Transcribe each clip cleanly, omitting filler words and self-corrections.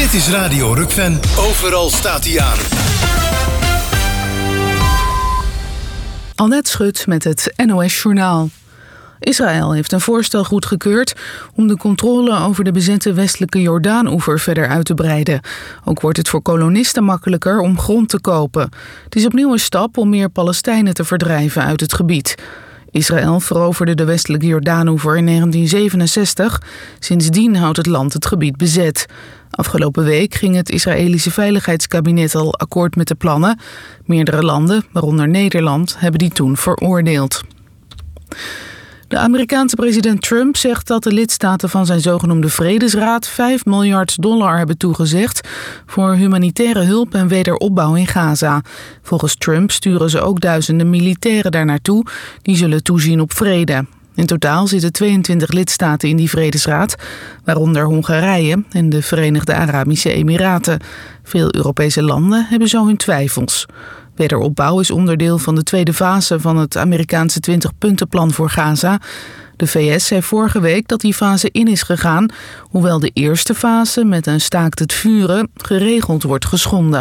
Dit is Radio Rukven. Overal staat hij aan. Annette Schut met het NOS-journaal. Israël heeft een voorstel goedgekeurd om de controle over de bezette westelijke Jordaan-oever verder uit te breiden. Ook wordt het voor kolonisten makkelijker om grond te kopen. Het is opnieuw een stap om meer Palestijnen te verdrijven uit het gebied. Israël veroverde de westelijke Jordaan-oever in 1967. Sindsdien houdt het land het gebied bezet. Afgelopen week ging het Israëlische Veiligheidskabinet al akkoord met de plannen. Meerdere landen, waaronder Nederland, hebben die toen veroordeeld. De Amerikaanse president Trump zegt dat de lidstaten van zijn zogenoemde Vredesraad $5 miljard hebben toegezegd voor humanitaire hulp en wederopbouw in Gaza. Volgens Trump sturen ze ook duizenden militairen daar naartoe die zullen toezien op vrede. In totaal zitten 22 lidstaten in die Vredesraad, waaronder Hongarije en de Verenigde Arabische Emiraten. Veel Europese landen hebben zo hun twijfels. Wederopbouw is onderdeel van de tweede fase van het Amerikaanse 20-puntenplan voor Gaza. De VS zei vorige week dat die fase in is gegaan, hoewel de eerste fase met een staakt het vuren geregeld wordt geschonden.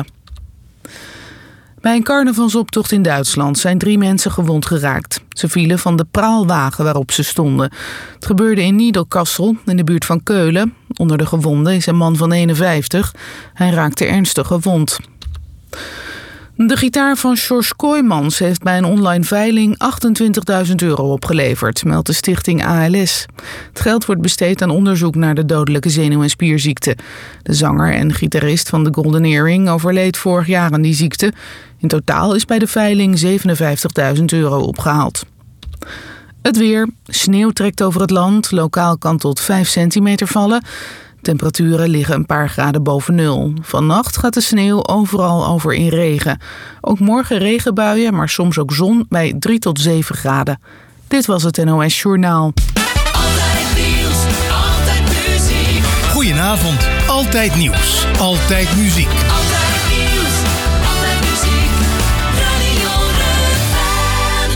Bij een carnavalsoptocht in Duitsland zijn 3 mensen gewond geraakt. Ze vielen van de praalwagen waarop ze stonden. Het gebeurde in Niederkassel, in de buurt van Keulen. Onder de gewonden is een man van 51. Hij raakte ernstig gewond. De gitaar van George Kooijmans heeft bij een online veiling €28.000 opgeleverd, meldt de stichting ALS. Het geld wordt besteed aan onderzoek naar de dodelijke zenuw- en spierziekte. De zanger en gitarist van The Golden Earring overleed vorig jaar aan die ziekte. In totaal is bij de veiling €57.000 opgehaald. Het weer. Sneeuw trekt over het land. Lokaal kan tot 5 centimeter vallen. Temperaturen liggen een paar graden boven nul. Vannacht gaat de sneeuw overal over in regen. Ook morgen regenbuien, maar soms ook zon bij 3 tot 7 graden. Dit was het NOS Journaal. Altijd nieuws, altijd muziek. Goedenavond. Altijd nieuws. Altijd muziek. Altijd nieuws, altijd muziek. Radio Rukven.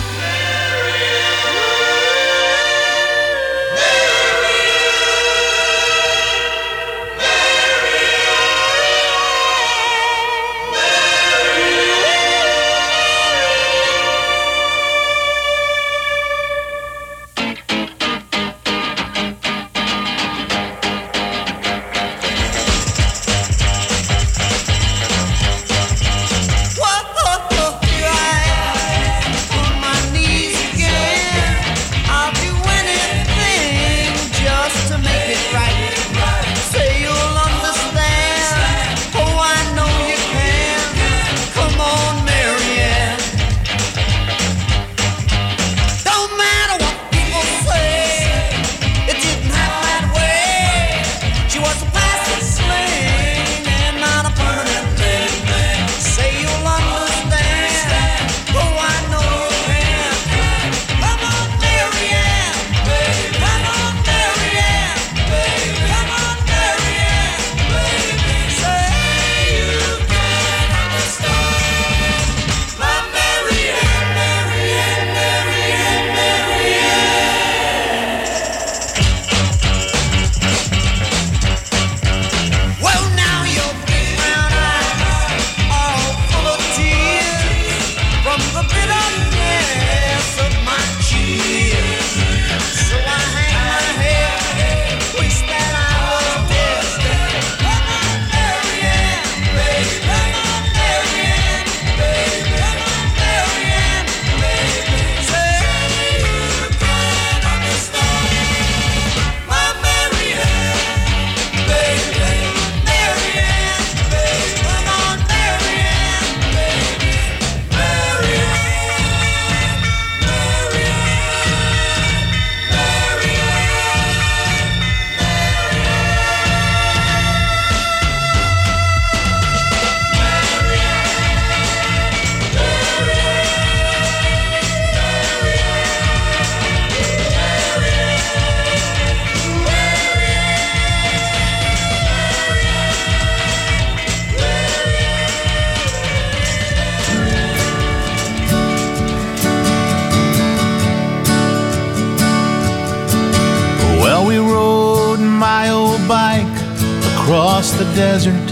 the desert,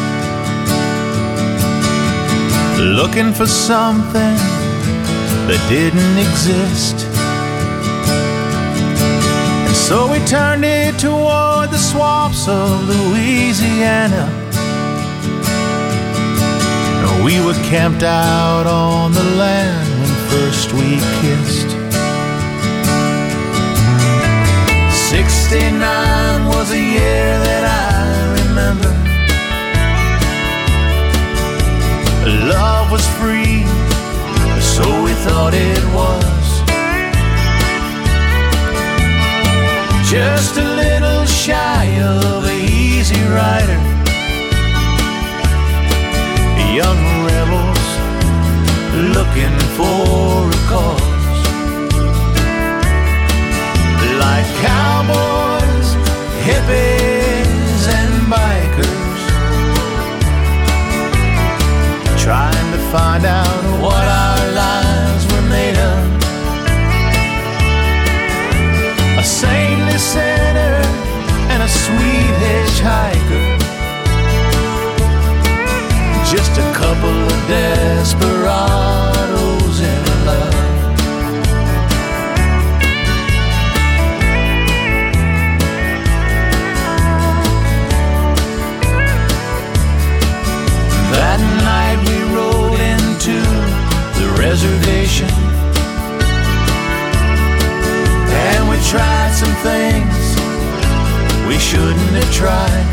looking for something that didn't exist. And so we turned it toward the swamps of Louisiana. We were camped out on the land when first we kissed. 69 was a year that I remember. Love was free, so we thought it was. Just a little shy of an easy rider. Young rebels looking for a cause. Like cowboys, hippies, and bikers, trying to find out what our lives were made of. A saintly sinner and a sweet hitchhiker, just a couple of desperados in love. That night we rode into the reservation, and we tried some things we shouldn't have tried.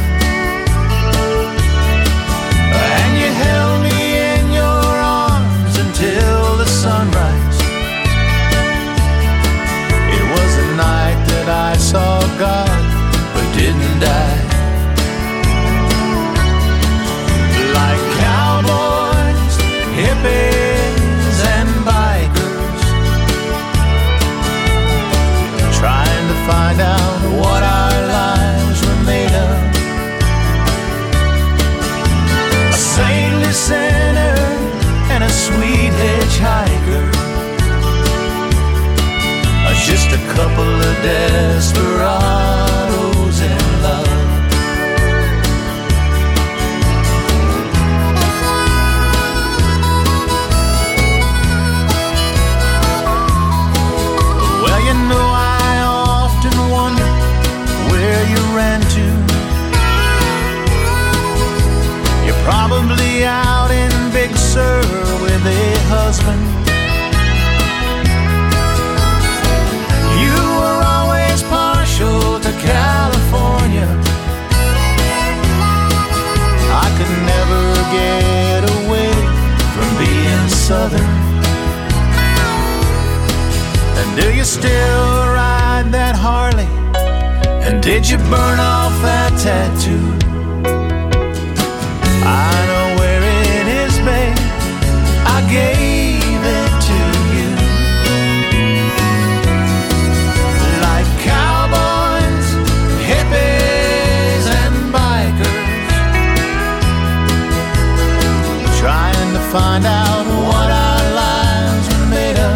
And you held me in your arms until the sunrise. It was the night that I saw God but didn't die. Like cowboys, hippies, and bikers, trying to find out what our lives were made of. Saintly sinner and a sweet hitchhiker, just a couple of desperados in love. Well, you know, I often wonder where you ran to. Probably out in Big Sur with a husband. You were always partial to California. I could never get away from being Southern. And do you still ride that Harley? And did you burn off that tattoo? I know where it is, babe. I gave it to you. Like cowboys, hippies, and bikers, trying to find out what our lives were made of.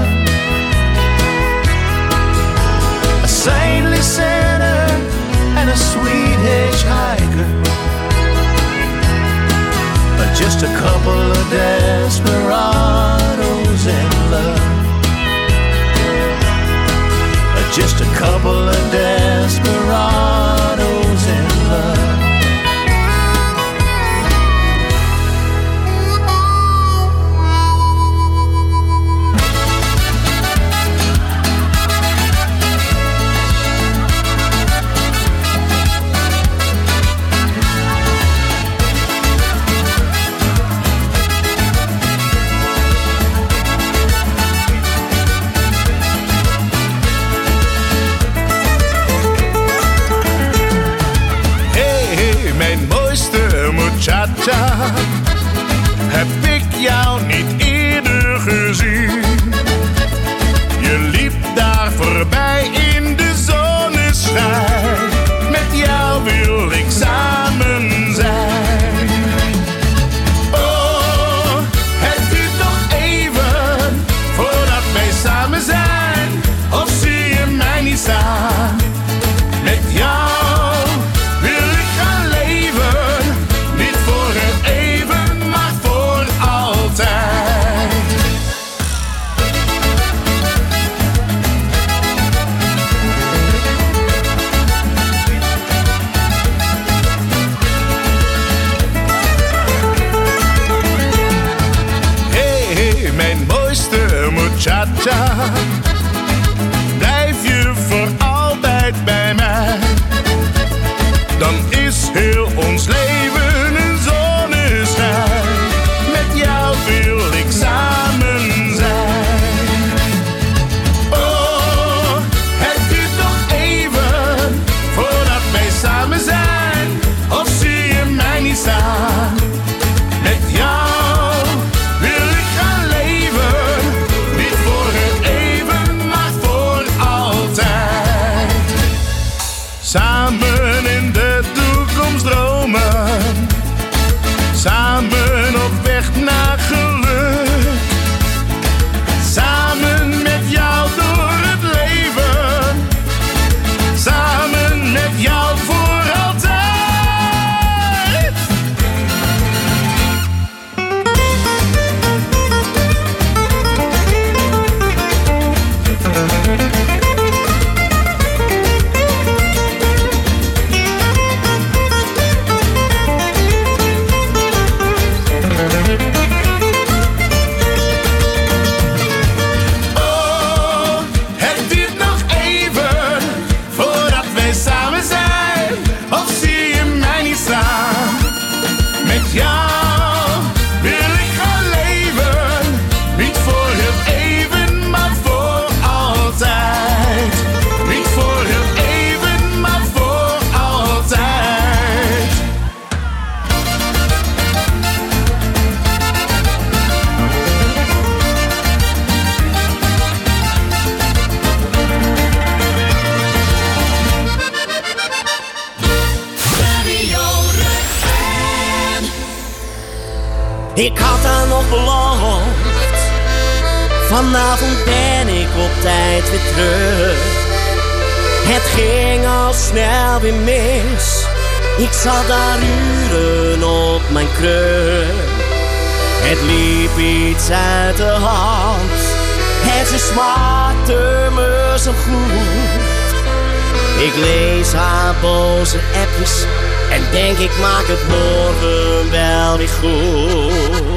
A saintly sinner and a sweet hitchhiker, just a couple of desperados in love. Just a couple of desperados in love. Muchacha, heb ik jou niet eerder gezien? Je liep daar voorbij in de zonneschijn. Met jou wil ik samen zijn. Oh, het duurt nog even voordat wij samen zijn. Of zie je mij niet staan? Met jou wil ik gaan leven. Samen in de toekomst dromen. Samen op weg naar geluk. Samen met jou door het leven. Samen met jou voor altijd. Ik had haar nog beloofd. Vanavond ben ik op tijd weer terug. Het ging al snel weer mis. Ik zat daar uren op mijn kruk. Het liep iets uit de hand. En ze smaakte me zo goed. Ik lees haar boze appjes en denk ik maak het morgen wel weer goed.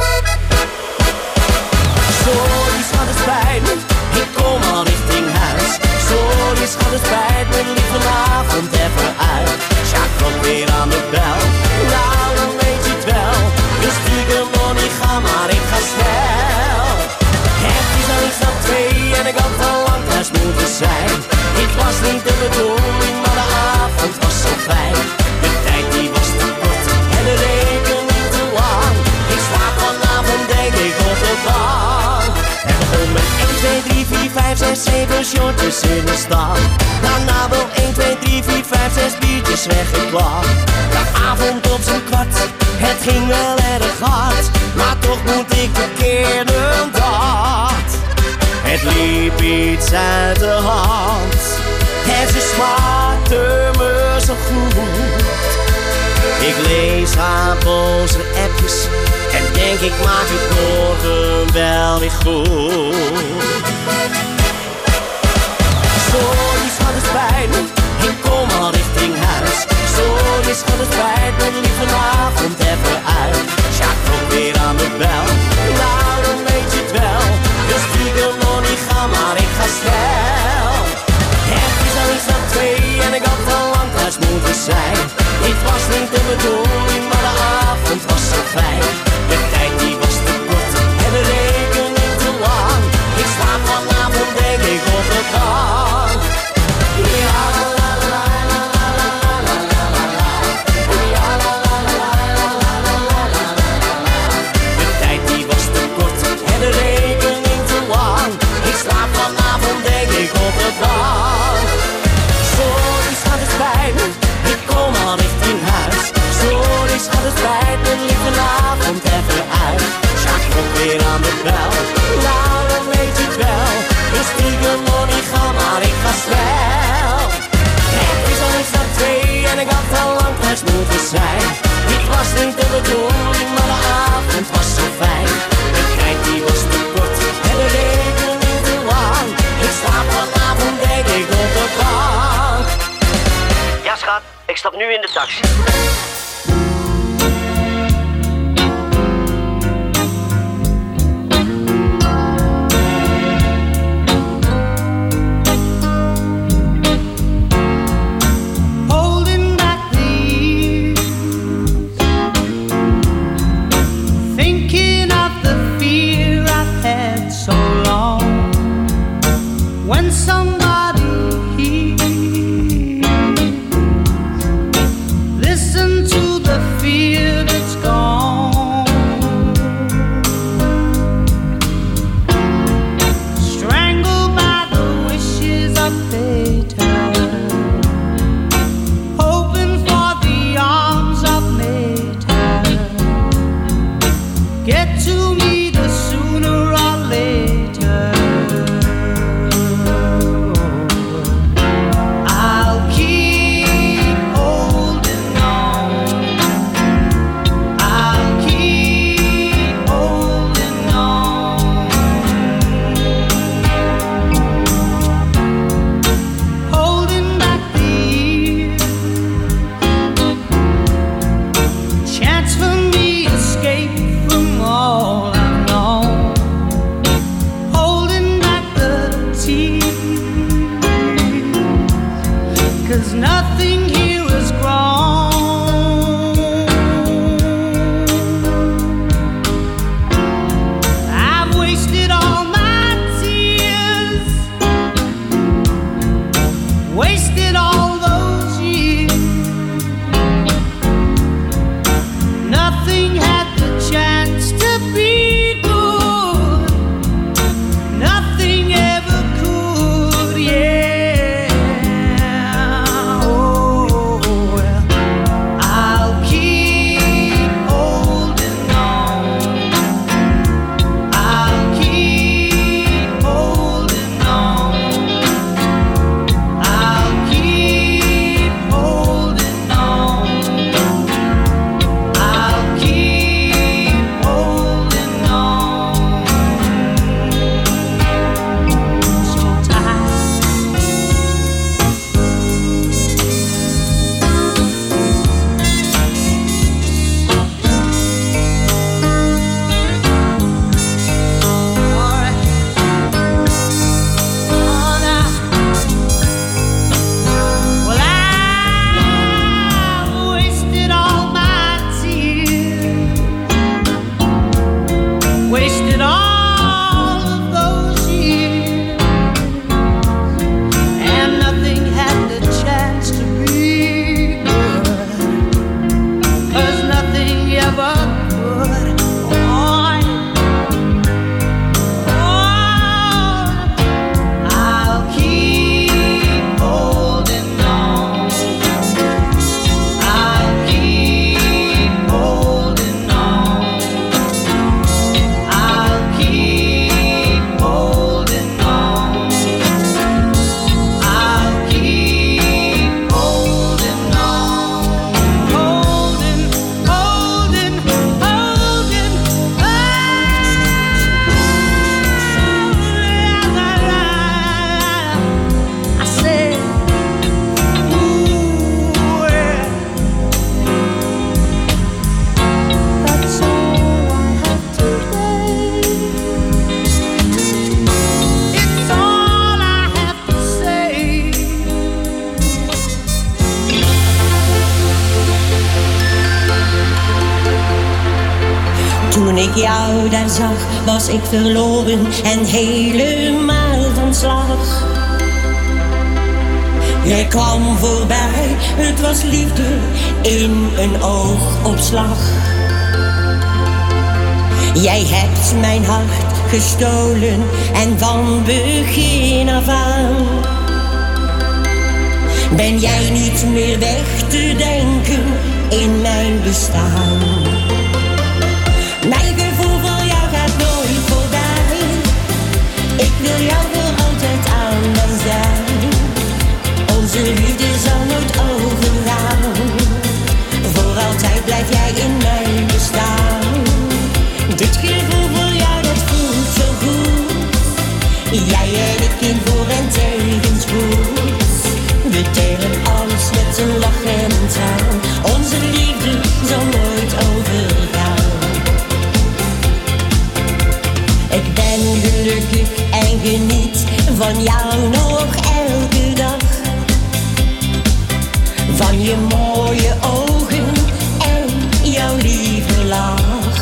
Sorry schat, het spijt me, ik kom al richting huis. Sorry schat, het spijt me, lief vanavond even uit. Sjaak komt weer aan de bel, nou dan weet je het wel. Dus stiekem nog niet gaan, maar ik ga snel. Het is al iets na 2 en ik had al lang thuis moeten zijn. Ik was niet de bedoeling, maar de avond was zo fijn. De tijd die was te kort en de rekening te lang. Ik slaap vanavond denk ik op de bank. En begon met 1, 2, 3, 4, 5, 6, 7 shortjes in de stad. Daarna wel 1, 2, 3, 4, 5, 6 biertjes weggeklapt. De avond op zijn kwart, het ging wel erg hard. Maar toch moet ik bekennen dat het liep iets uit de hand. En ze smaakte me zo goed. Ik lees haar boze appjes en denk ik maak het morgen wel weer goed. Sorry schat, het spijt me, ik kom al richting huis. Sorry schat, het spijt me, lief vanavond even uit. Sjaak komt weer aan de bel, nou dan weet je het wel. Dus stiekem nog niet gaan, maar ik ga snel. Het is al iets na 2 en ik had al lang thuis moeten zijn. Het was niet de bedoeling, maar de avond was zo fijn. De tijd die was te kort en de rekening te lang. Ik slaap vanavond denk ik op de bank. Ja la la la la la la la la la la. Ja la la la la la la la la la. De tijd die was te kort en de rekening te lang. Ik slaap vanavond denk ik op de bank. Sorry schat, het spijt me, ik kom al richting huis. Sorry schat, het spijt me, lief vanavond even uit. Sjaak komt weer aan de bel, nou dan weet je het wel. Dus stiekem nog niet gaan, maar ik ga snel. Het is al iets na 2 en ik had al lang thuis moeten zijn. Het was niet de bedoeling, maar de avond was zo fijn. De tijd die was te kort en de rekening te lang. Ik slaap vanavond denk ik op de bank. Ja schat, ik stap nu in de taxi. Holding back the years, thinking of the fear I've had so long. When somebody hears, listen to Toen ik jou daar zag, was ik verloren en helemaal van slag. Jij kwam voorbij, het was liefde in een oogopslag. Jij hebt mijn hart gestolen en van begin af aan ben jij niet meer weg te denken in mijn bestaan. Mijn gevoel voor jou gaat nooit voorbij. Ik wil jou voor altijd aan mijn zij. Onze liefde zal nooit overgaan. Voor altijd blijf jij in mijn bestaan. Dit gevoel voor jou, dat voelt zo goed. Jij en ik in voor- en tegenspoed. We delen alles met een lach en een traan. Onze liefde zal nooit overgaan. Ik ben gelukkig en geniet van jou nog elke dag. Van je mooie ogen en jouw lieve lach.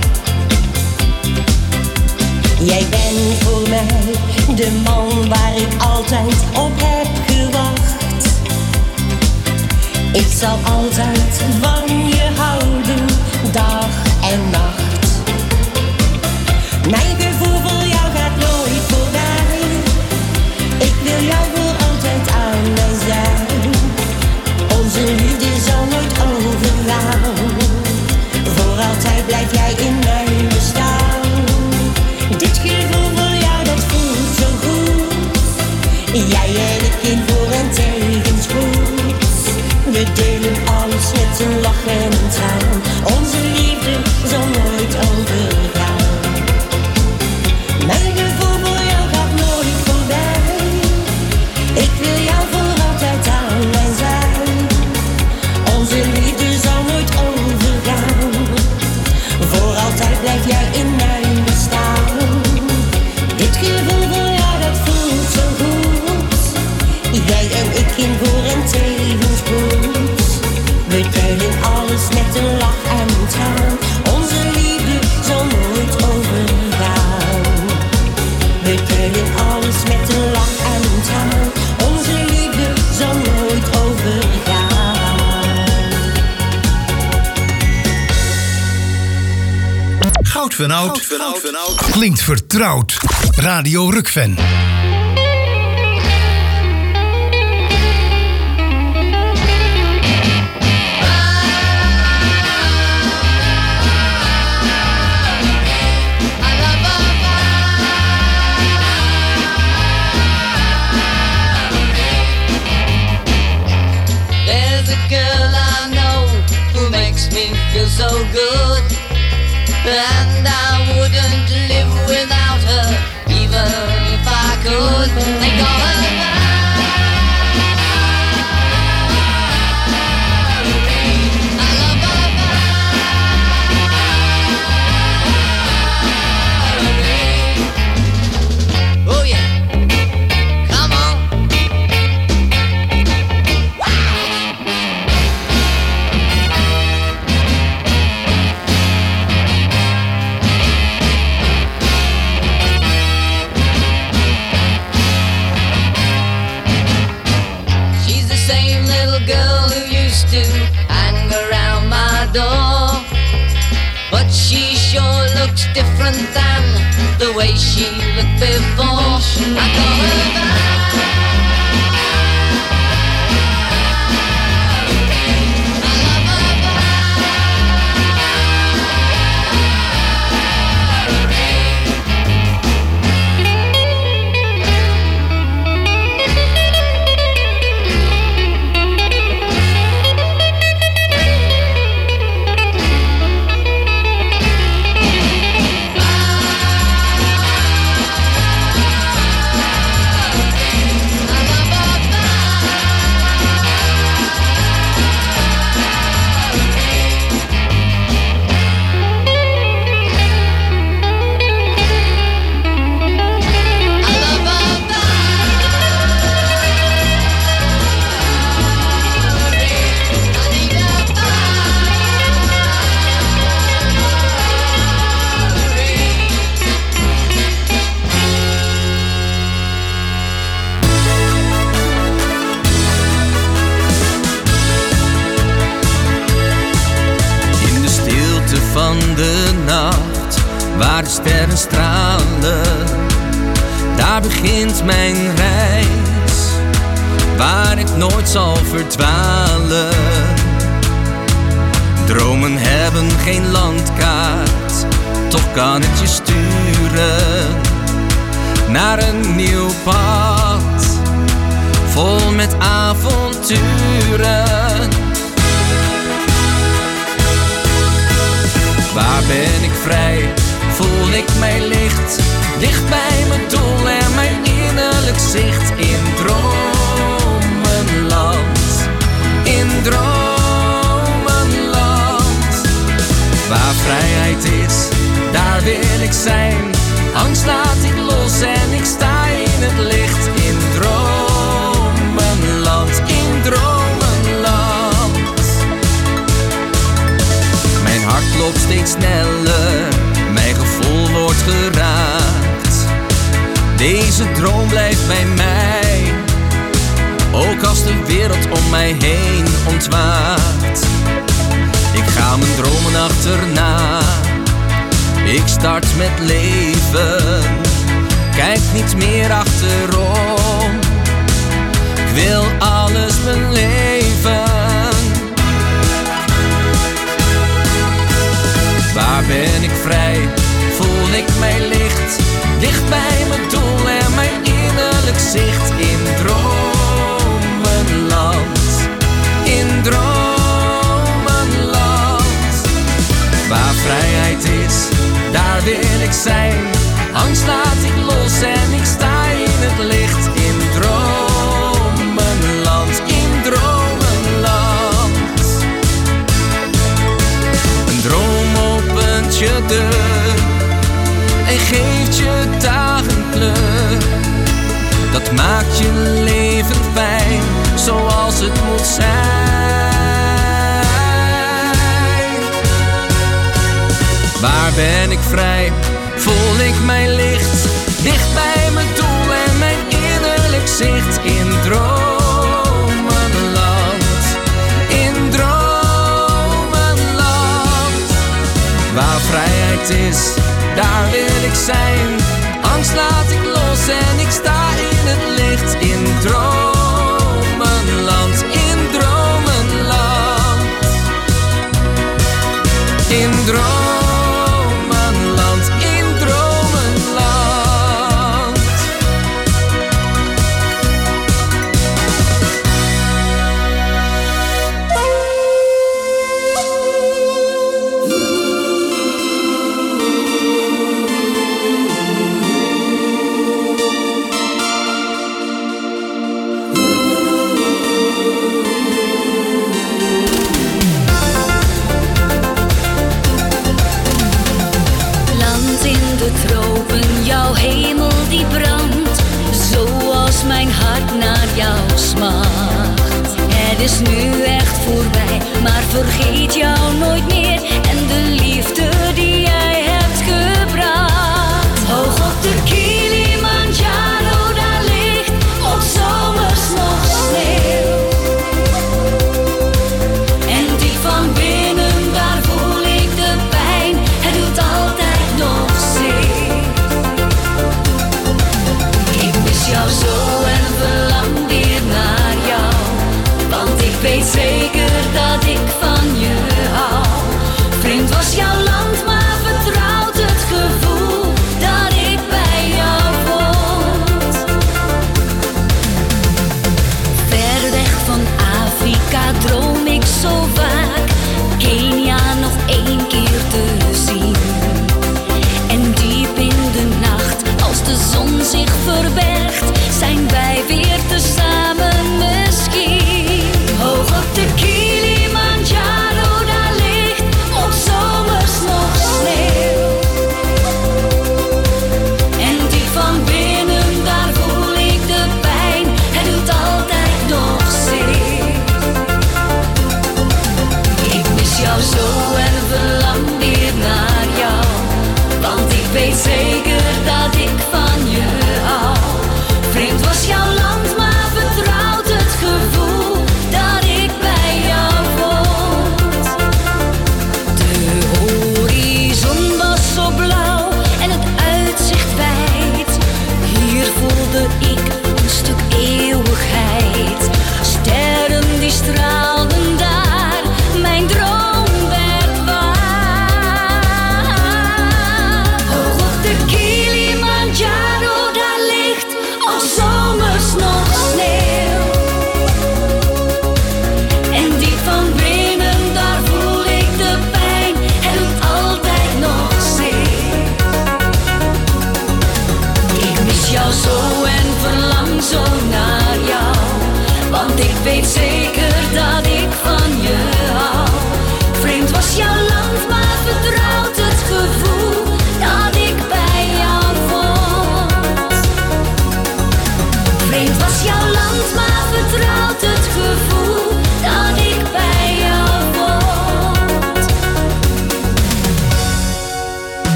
Jij bent voor mij de man waar ik altijd op heb gewacht. Ik zal altijd van je houden, dag en nacht. Mijn gevoel voor jou gaat nooit voorbij. Ik wil jou voor altijd aan mijn zij. Onze liefde zal nooit overgaan. Voor altijd blijf jij in mijn bestaan. Dit gevoel voor jou, dat voelt zo goed. Jij en ik in voor- en tegenspoed. We delen alles met een lach en een traan. Onze liefde zal nooit overgaan. Mijn gevoel voor jou gaat nooit voorbij. Ik wil jou voor altijd aan mijn zij. Onze liefde zal nooit overgaan. Voor altijd blijf jij in mijn bestaan. Dit gevoel voor jou, dat voelt zo goed. Jij en ik in voor- en tegenspoed. We delen alles met een lach en een traan. Onze liefde zal nooit overgaan. We delen alles met een lach en een traan. Onze liefde zal nooit overgaan. Goud van Oud klinkt vertrouwd. Radio Rukven. There's a girl I know who makes me feel so good, and I wouldn't live without her, even if I could. They call her Valerie. I love her Valerie. Oh yeah, come on. She's the same little girl who used to hang around my door, but she sure looks different than the way she looked before. I call her Valerie. I love her Valerie. van de nacht, waar de sterren stralen. Daar begint mijn reis, waar ik nooit zal verdwalen. Dromen hebben geen landkaart, toch kan ik je sturen naar een nieuw pad, vol met avonturen. Waar ben ik vrij, voel ik mij licht, dicht bij mijn doel en mijn innerlijk zicht. In dromenland, in dromenland. Waar vrijheid is, daar wil ik zijn. Angst laat ik los en ik sta in het licht. In dromenland, in dromenland. Mijn hart klopt steeds sneller, mijn gevoel wordt geraakt. Deze droom blijft bij mij, ook als de wereld om mij heen ontwaakt. Ik ga mijn dromen achterna, ik start met leven, kijk niet meer achterom. Ik wil alles beleven. Waar ben ik vrij, voel ik mij licht, dicht bij mijn doel en mijn innerlijk zicht. In dromenland, in dromenland. Waar vrijheid is, daar wil ik zijn. Angst laat ik los en ik sta in het licht. In dromenland, in dromenland. Een droom opent je deur en geeft je dagen kleur. Dat maakt je leven fijn, zoals het moet zijn. Waar ben ik vrij, voel ik mij licht, dicht bij mijn doel en mijn innerlijk zicht. In dromenland, in dromenland. Waar vrijheid is, daar wil ik zijn. Angst laat ik los en ik sta in het licht. In dromenland, in dromenland. In dromenland. Jouw hemel die brandt, zoals mijn hart naar jou smacht. Het is nu echt voorbij, maar vergeet jou nooit meer en de liefde die jij hebt gebracht. Hoog op de Kilimanjaro, daar ligt op zomers nog sneeuw. En diep van binnen, daar voel ik de pijn, het doet altijd nog zeer. Jou zo en verlang weer naar jou, want ik weet zeker dat ik van je hou. Vreemd was jouw land, maar vertrouwd het gevoel dat ik bij jou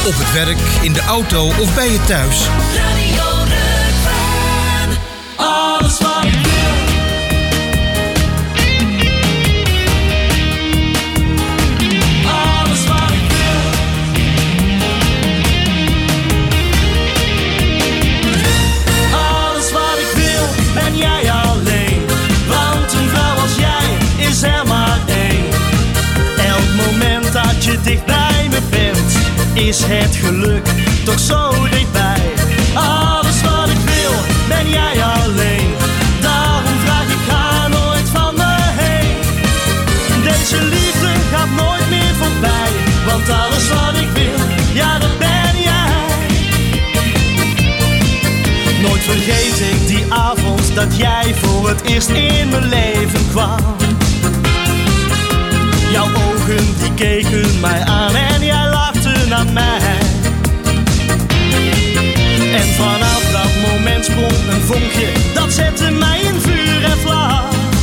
Op het werk, in de auto of bij je thuis. Radio Rukven. Alles wat ik wil. Alles wat ik wil. Alles wat ik wil, ben jij alleen. Want een vrouw als jij is er maar één. Elk moment dat je dicht bij me bent, is het geluk toch zo dichtbij. Alles wat ik wil, ben jij alleen. Daarom vraag ik, ga nooit van me heen. Deze liefde gaat nooit meer voorbij. Want alles wat ik wil, ja dat ben jij. Nooit vergeet ik die avond dat jij voor het eerst in mijn leven kwam. Jouw ogen die keken mij aan en jij lachte naar mij. En vanaf dat moment sprong een vonkje, dat zette mij in vuur en vlam.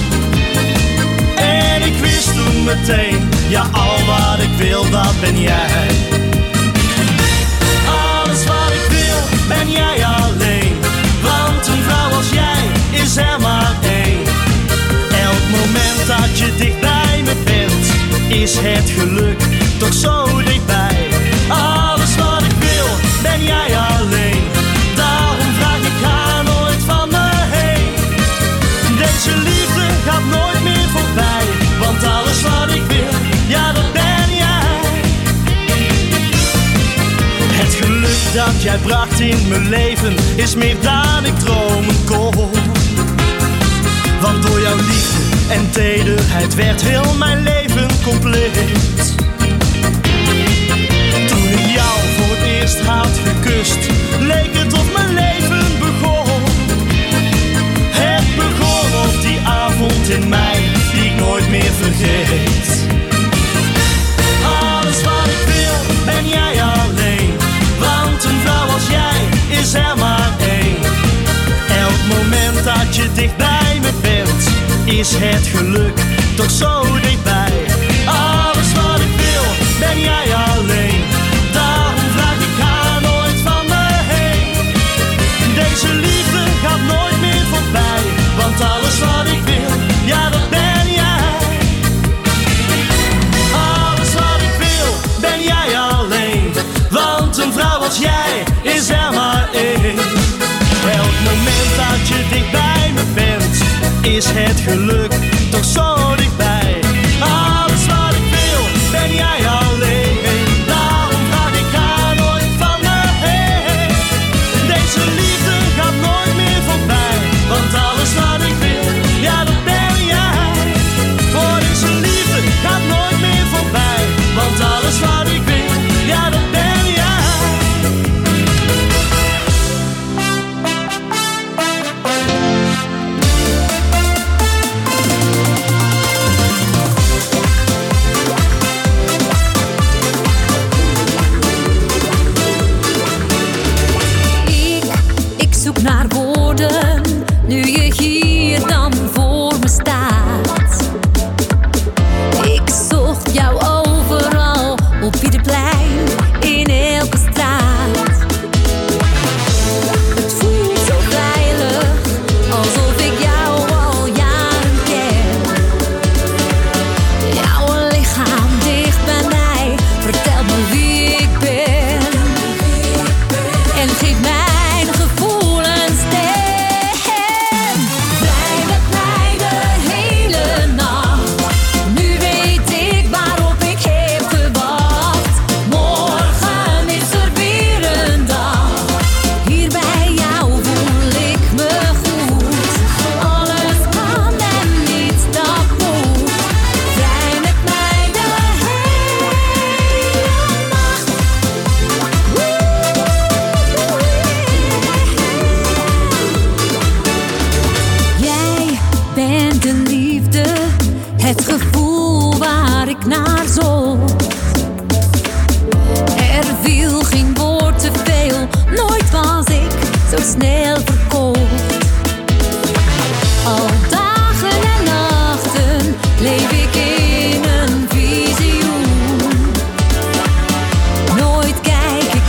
En ik wist toen meteen, ja al wat ik wil, dat ben jij. Alles wat ik wil, ben jij alleen. Want een vrouw als jij is er maar één. Elk moment dat je dicht bij me bent, is het geluk toch zo dichtbij. Alles wat ik wil, ben jij alleen. Daarom vraag ik, ga nooit van me heen. Deze liefde gaat nooit meer voorbij. Want alles wat ik wil, ja dat ben jij. Het geluk dat jij bracht in mijn leven is meer dan ik dromen kon. Want door jouw liefde en tederheid werd heel mijn leven compleet. Toen ik jou voor het eerst had gekust, leek het of mijn leven begon. Het begon op die avond in mei, die ik nooit meer vergeet. Alles wat ik wil, ben jij alleen. Want een vrouw als jij is er maar één. Elk moment dat je dicht bij me bent, is het geluk toch zo dichtbij. Alles wat ik wil, ben jij alleen. Daarom vraag ik, ga nooit van me heen. Deze liefde gaat nooit meer voorbij. Want alles wat ik wil, ja dat ben jij. Alles wat ik wil, ben jij alleen. Want een vrouw als jij is er maar één. Elk moment dat je dicht bij me bent, is het geluk toch zo dichtbij. Alles wat ik wil, ben jij alleen. Daarom vraag ik, ga nooit van me heen. Deze liefde gaat nooit meer voorbij. Want alles wat ik wil, ja dat ben jij. Voor deze liefde gaat nooit meer voorbij. Want alles wat ik wil, ja dat ben jij. Ik zoek naar woorden, nu je hier dan voor me staat. Ik zocht jou overal, op ieder plein, in elke straat. Het voelt zo veilig, alsof ik jou al jaren ken. Jouw lichaam dicht bij mij, vertel me wie ik ben. En geef mijn gevoel een stem. Vrij met mij de hele nacht. Nu weet ik waarop ik heb gewacht. Morgen is er weer een dag. Hier bij jou voel ik me goed. Alles kan en niets dat moet. Vrij met mij de hele nacht. Jij bent de liefde, het gevoel waar ik naar zocht. Er viel geen woord te veel, nooit was ik zo snel verkocht. Al dagen en nachten leef ik in een visioen. Nooit kijk ik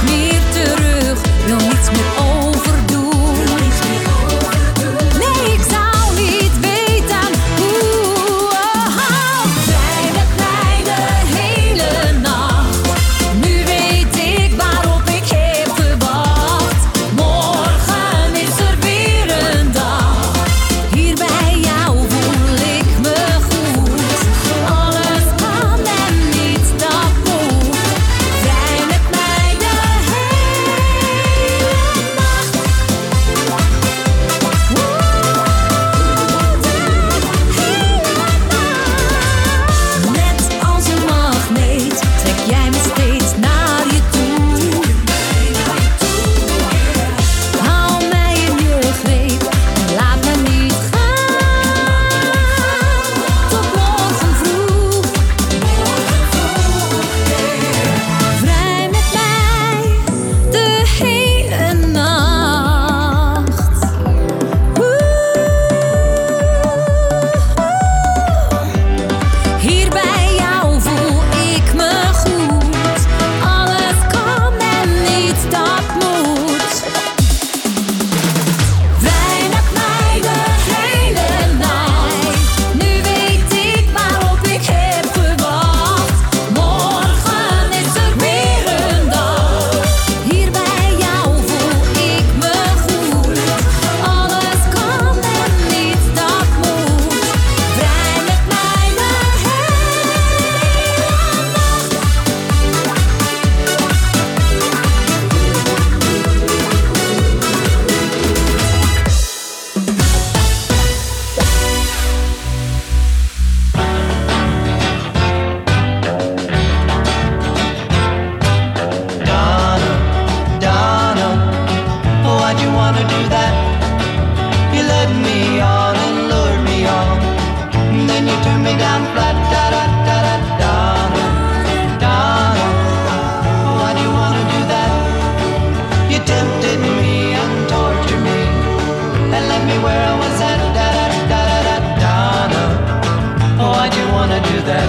wanna do that?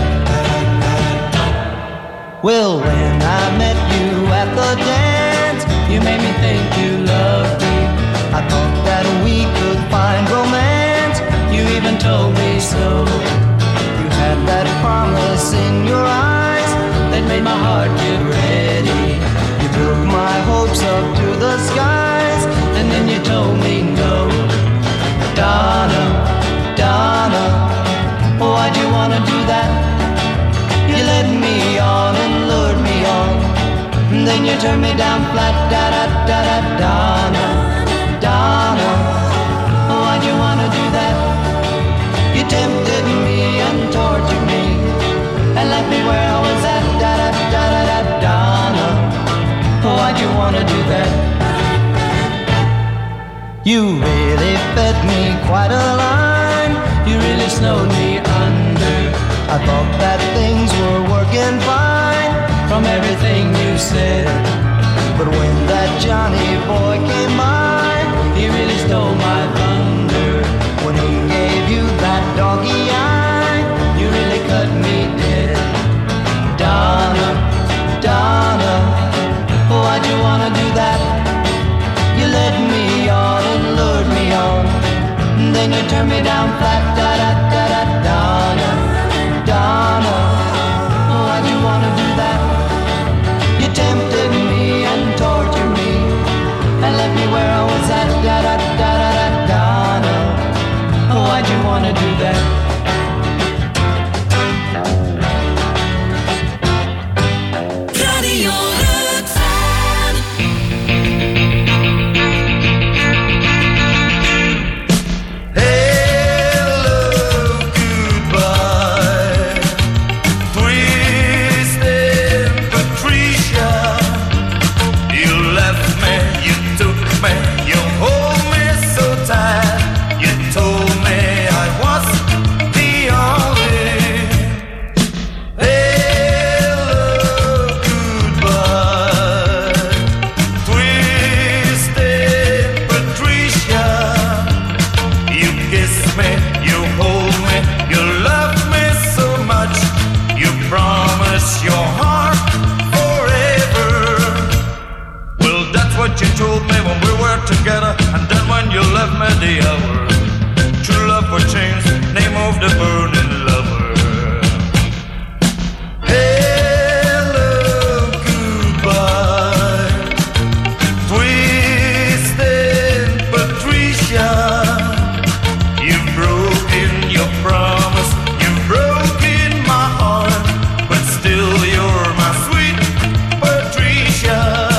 Well, when I met you at the dance, you made me think you loved me. I thought that we could find romance. You even told me so. You had that promise in your eyes that made my heart get ready. You built my hopes up to the skies, and then you told me no. Donna, Donna, why'd you wanna do that? You led me on and lured me on, and then you turned me down flat. Da-da-da-da, Donna, Donna, why'd you wanna do that? You tempted me and tortured me, and left me where I was at. Da-da-da-da, Donna, why'd you wanna do that? You really fed me quite a line. You really snowed me under. I thought that things were working fine from everything you said. But when that Johnny boy came by, he really stole my thunder. When he gave you that doggy eye, you really cut me dead. Donna, Donna, why'd you wanna do that? You led me on and lured me on, and then you turned me down flat. Da-da-da-da, Donna, Donna, why'd you wanna do that? You tempted me and tortured me, and left me where I was at. Da-da-da-da, Donna, why'd you wanna do that? Radio Rutland. Hello, goodbye, Twisted Patricia. You left me, you took me, you hold me so tight. You told me I was the only. Hello, goodbye, Twisted Patricia. You kiss me, you hold me, you love me so much. You promise your heart forever. Well, that's what you told me when we were together, and then when you left me the hour. True love will change, name of the burning lover. Hello, goodbye, Twisted Patricia. You've broken your promise, you've broken my heart, but still you're my sweet Patricia.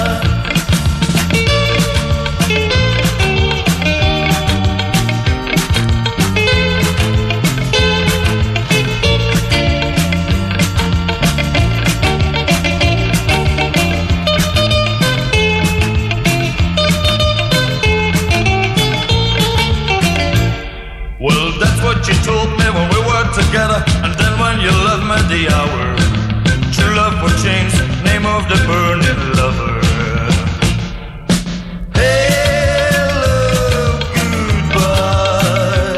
Well, that's what you told me when we were together, and then when you left me the hour. True love will change, name of the burning lover. Hello, goodbye,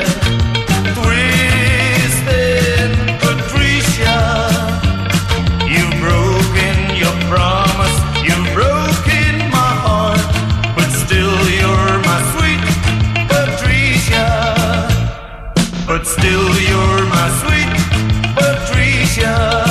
Twisted Patricia. You've broken your promise, you've broken my heart, but still you're my sweet Patricia. But still you're my sweet Patricia.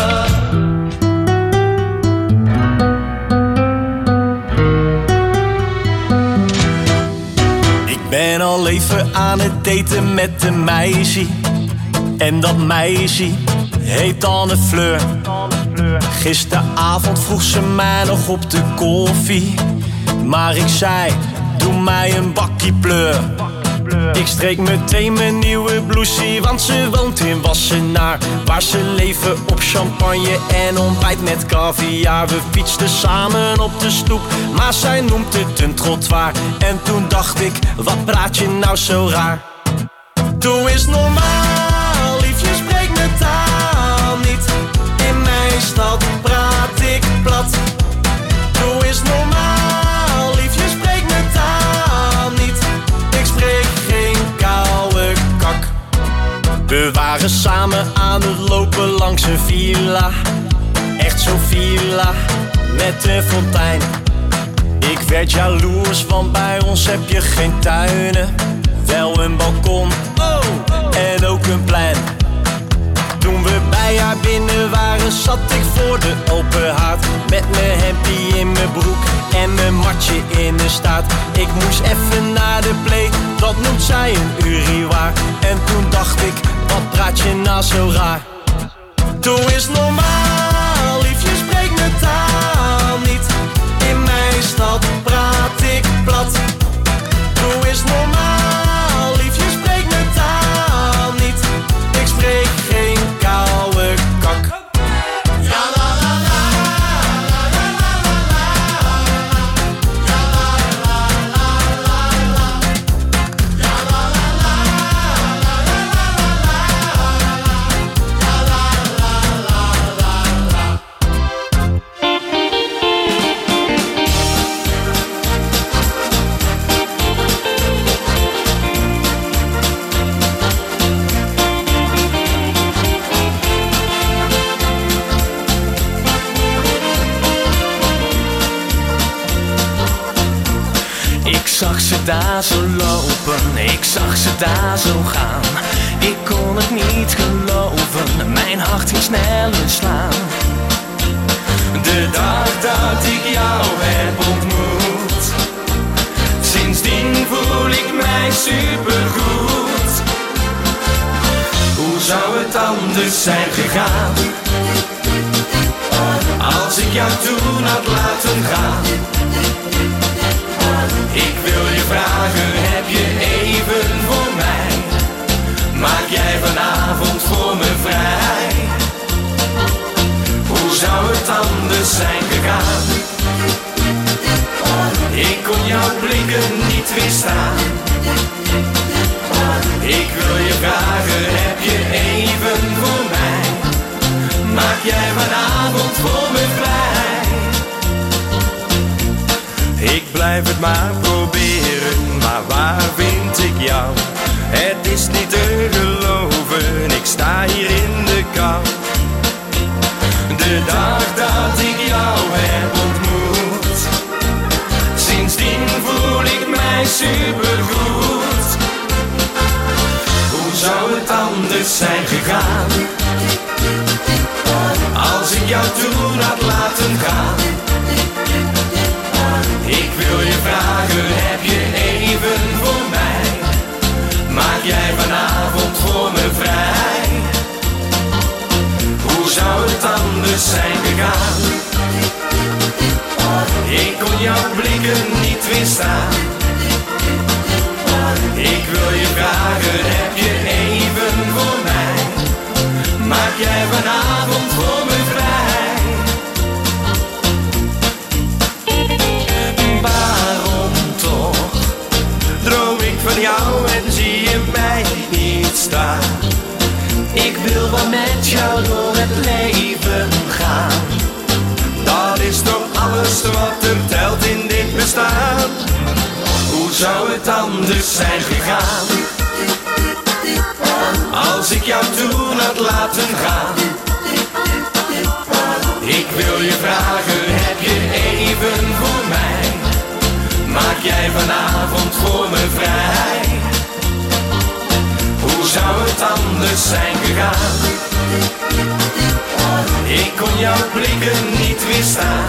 Ik ben al even aan het daten met een meisje. En dat meisje heet Anne Fleur. Gisteravond vroeg ze mij nog op de koffie. Maar ik zei, doe mij een bakkie pleur. Ik streek meteen mijn nieuwe blousie, want ze woont in Wassenaar, waar ze leven op champagne en ontbijt met caviar. We fietsten samen op de stoep, maar zij noemt het een trottoir. En toen dacht ik, wat praat je nou zo raar? Doe eens normaal, liefje, spreek mijn taal niet. In mijn stad praat ik plat. Doe eens normaal, liefje, spreek mijn taal niet. Ik spreek geen koude kak. We waren samen aan aan het lopen langs een villa. Echt zo'n villa met een fontein. Ik werd jaloers, want bij ons heb je geen tuinen. Wel een balkon, en ook een plein. Toen we bij haar binnen waren, zat ik voor de open haard. Met mijn hempie in mijn broek en mijn matje in de staart. Ik moest even naar de play, dat noemt zij een urinoir. En toen dacht ik, wat praat je nou zo raar? Doe eens normaal, liefje, spreek mijn taal niet. In mijn stad praat ik plat. Doe eens normaal, liefje, spreek mijn taal niet. Ik spreek geen koude kak. Ja la la la, la la la la la, ja la la la la la, ja la la la, la la la la, ja la la la la. Ik zag ze daar zo lopen, ik zag ze daar zo gaan. Ik kon het niet geloven, mijn hart ging sneller slaan. De dag dat ik jou heb ontmoet, sindsdien voel ik mij supergoed. Hoe zou het anders zijn gegaan, als ik jou toen had laten gaan? Ik wil je vragen, heb je even voor mij? Maak jij vanavond voor me vrij? Hoe zou het anders zijn gegaan? Ik kon jouw blikken niet weerstaan. Ik wil je vragen, heb je even voor mij? Maak jij vanavond voor me vrij? Ik blijf het maar proberen, maar waar vind ik jou? Het is niet te geloven, ik sta hier in de kou. De dag dat ik jou heb ontmoet, sindsdien voel ik mij supergoed. Hoe zou het anders zijn gegaan, als ik jou toen had laten gaan? Ik wil je vragen, heb je even voor mij? Maak jij vanavond voor me vrij? Hoe zou het anders zijn gegaan? Ik kon jouw blikken niet weerstaan. Ik wil je vragen, heb je even voor mij? Maak jij vanavond voor me vrij? Van jou en zie je mij niet staan. Ik wil wel met jou door het leven gaan. Dat is toch alles wat er telt in dit bestaan. Hoe zou het anders zijn gegaan, als ik jou toen had laten gaan? Ik wil je vragen, heb je even voor mij? Maak jij vanavond voor me vrij? Hoe zou het anders zijn gegaan? Ik kon jouw blikken niet weerstaan.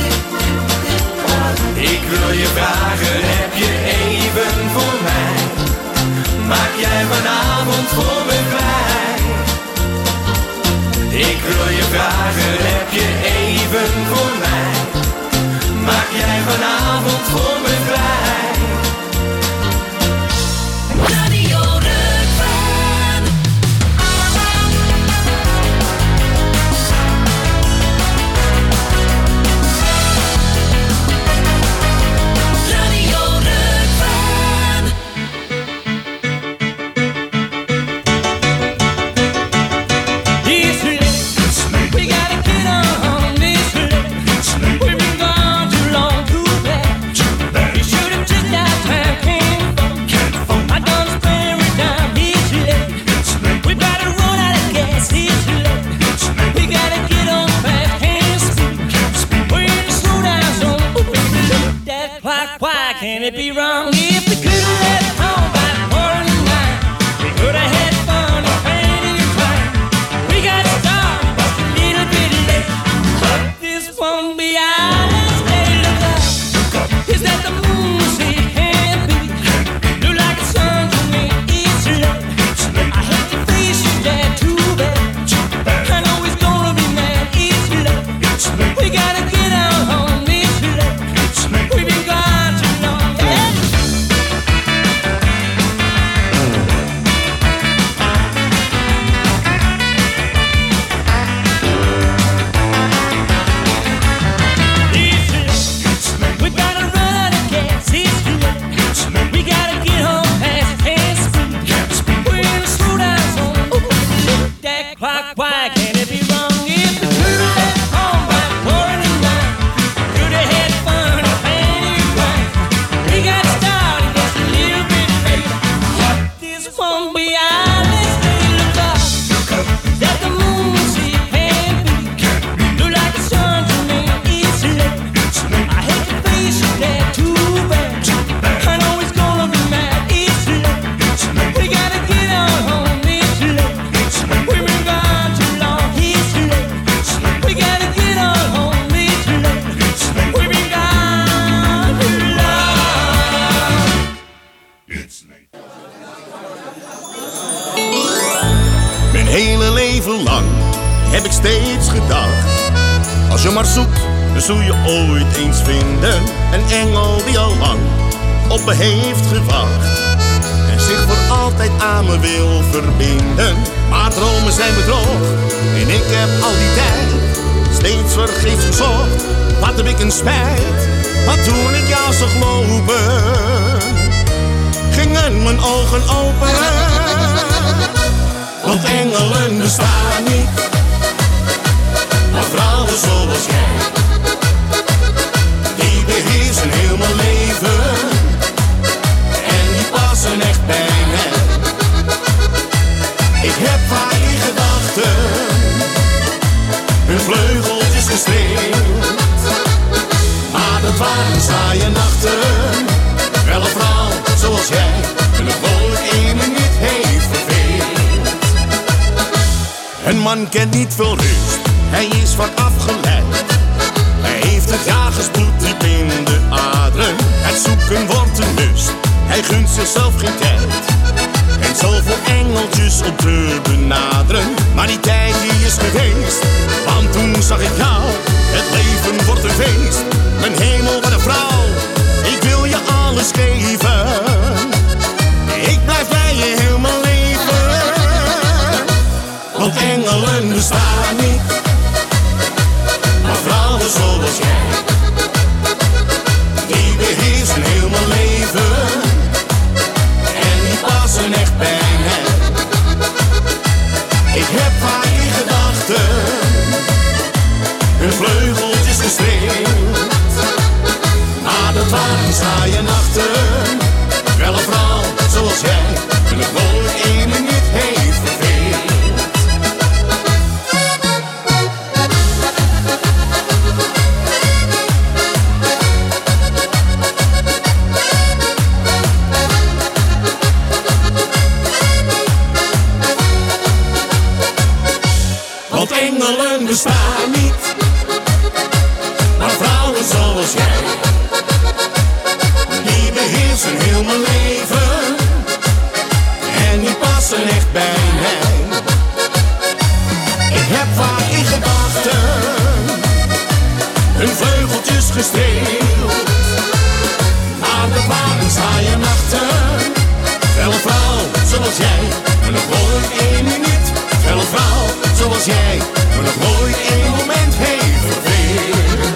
Ik wil je vragen, heb je even voor mij? Maak jij vanavond voor me vrij? Ik wil je vragen, heb je even voor mij? Maak jij vanavond voor me vrij? Radio Rukven. Radio Rukven. It's late. We gotta get on this late. We've been gone too long, too bad. You should have just asked where I came from. I done spent Can it be wrong if we could have left home by 4:09? We could have had fun and planned it in time. We got started just a little bit late. But this won't be our last day to love. Is that the moon say it can't be? Look like the sun to me, it's late. I hate to face you, Dad, too bad. I know it's gonna be mad, it's late. We gotta get out home, it's late. We've been gone too long, yeah. It's late. We gotta run out of gas, it's late. We gotta get home fast, can't speed. We're in a slow down zone. Look that clock, why can't it be wrong if we could have left home by 4:09? Could have had fun and planned it right. We got started just a little bit late. This won't be our last day to love. That the moon see it can't be. Look like the sun to me, it's late. I hate to face you, Dad, too bad. I know it's gonna be mad, it's late. We gotta get out home, it's late. We've been gone too long, it's late. We gotta get out home, it's late. We've been gone too long. Mijn hele leven lang heb ik steeds gedacht: als je maar zoekt, dan zul je ooit eens vinden. Een engel die al lang op me heeft gewacht en zich voor altijd aan me wil verbinden. Maar dromen zijn bedrog en ik heb al die tijd steeds vergeefs gezocht. Wat heb ik een spijt, want toen ik jou zag lopen, gingen mijn ogen open. Want engelen bestaan niet, maar vrouwen zoals jij, die beheersen heel mijn leven en die passen echt bij mij. Ik heb vaak in gedachten hun vleugeltjes gestreeld, maar dat waren saaie nachten. Wel een vrouw zoals jij, een vrolijk 1 minuut heeft verveeld. Een man kent niet veel rust, hij is vaak afgeleid. Hij heeft het jagersbloed diep in de aderen. Het zoeken wordt een lust, hij gunt zichzelf geen tijd. En zoveel engeltjes om te benaderen. Maar die tijd die is geweest, want toen zag ik jou. Het leven wordt een feest, mijn hemel wat een vrouw. Ik wil je alles geven, ik blijf bij je heel mijn leven. Want engelen bestaan niet, maar vrouwen zoals jij, die beheersen heel mijn leven en die passen echt bij mij. Ik heb vaak in gedachten hun vleugeltjes gestreeld, maar dat waren saaie nachten. Wel een vrouw zoals jij, een vrolijk 1 minuut heeft verveeld. Want engelen bestaan niet, maar vrouwen zoals jij, die beheersen heel mijn leven en die passen echt bij mij. Ik heb vaak in gedachten hun vleugeltjes gestreeld, maar dat waren saaie nachten. Wel een vrouw zoals jij, maar nog nooit 1 minuut. Wel een vrouw zoals jij, maar nog nooit 1 moment heeft verveeld.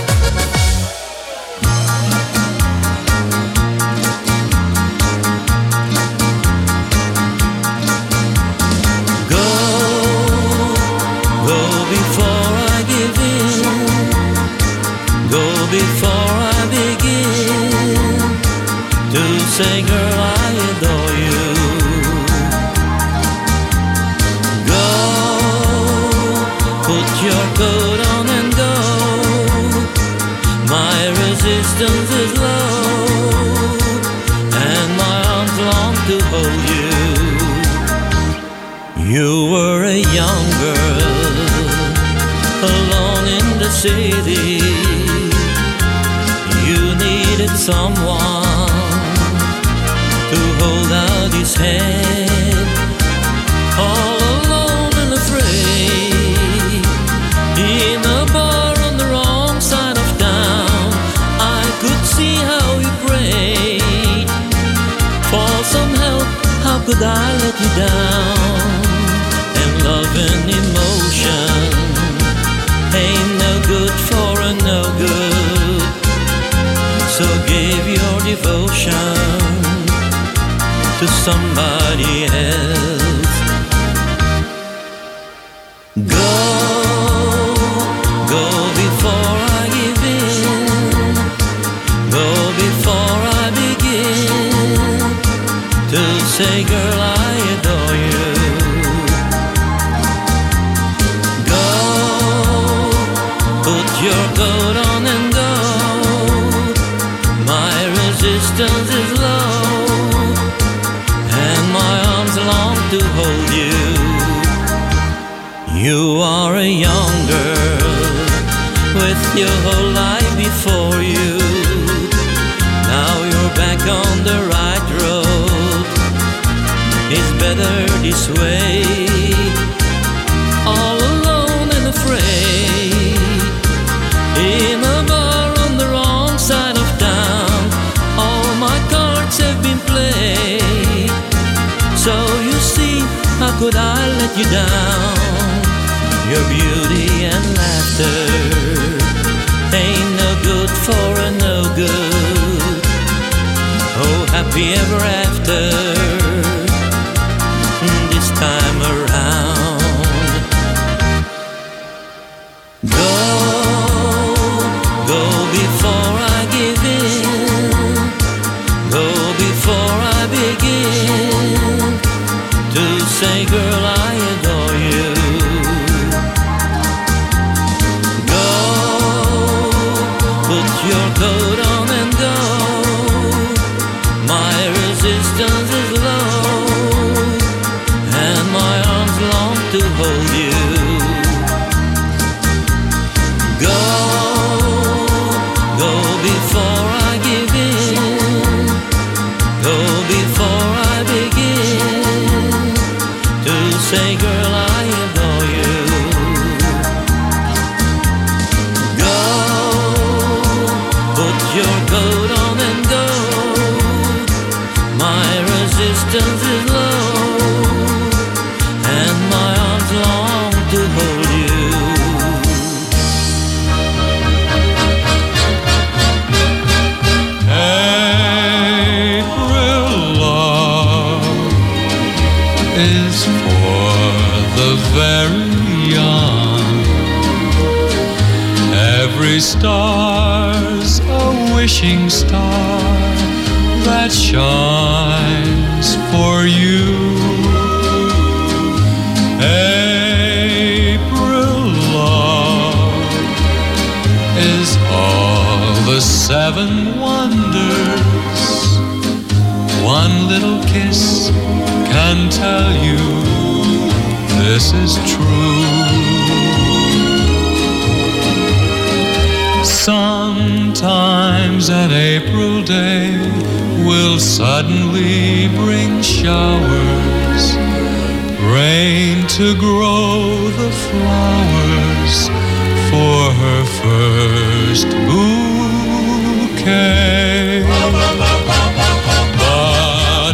Go before I give in. Go before I begin to say, girl, I adore you. Go, put your coat on and go. My resistance is low. alone in the city. You needed someone to hold out his hand. All alone and afraid, in a bar on the wrong side of town, I could see how you prayed for some help. How could I let you down? And love and emotion ain't no good for a no good. So give your devotion to somebody else. Go before I give in. Go before I begin to say, girl, I adore you. Go, put your coat on and go. My resistance is low, and my arms long to hold you. You are a young girl with your whole life before you. Now you're back on the right road. It's better this way. All alone and afraid, in a bar on the wrong side of town. All my cards have been played. So you see, how could I let you down? Your beauty and laughter ain't no good for a no good. Oh, happy ever after this time around. Go before I give in. Go before I begin to say, girl, I adore you. Go, put your coat on and go. My resistance is low, and my arms long to hold you. Go before I give in. Go before I begin to say, girl, I adore you. Go, put your coat on and go. My resistance is low, and my arms long to hold you. April love is for the very young. Every star's a wishing star that shines for you. April love is all the 7 wonders. One little kiss can tell you this is true. Sometimes an April day will suddenly bring showers, rain to grow the flowers for her first bouquet. But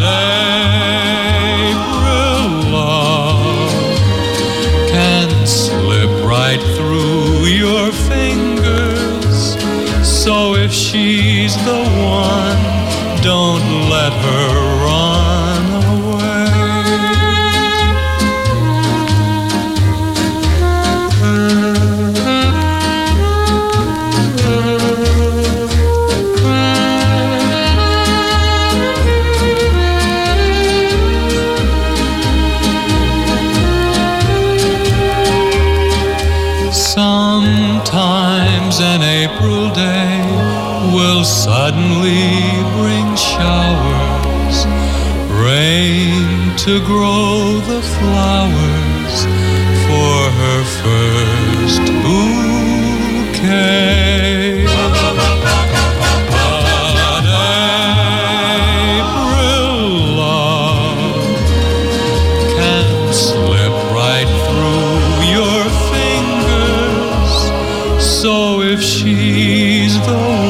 April love can slip right through your fingers. So if she's the one, don't let her run away. Sometimes an April day will suddenly bring showers, rain to grow the flowers for her first if she's the